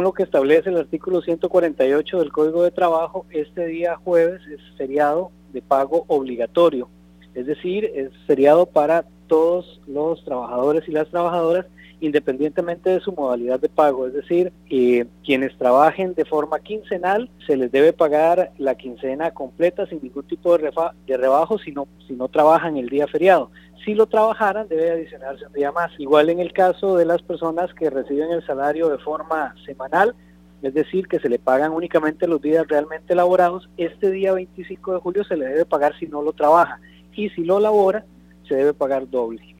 lo que establece el artículo 148 del Código de Trabajo, este día jueves es feriado de pago obligatorio, es decir, es feriado para todos los trabajadores y las trabajadoras, independientemente de su modalidad de pago, es decir, quienes trabajen de forma quincenal, se les debe pagar la quincena completa sin ningún tipo de rebajo si no trabajan el día feriado. Si lo trabajaran, debe adicionarse un día más. Igual en el caso de las personas que reciben el salario de forma semanal, es decir, que se le pagan únicamente los días realmente elaborados, este día 25 de julio se le debe pagar si no lo trabaja, y si lo labora, se debe pagar doble.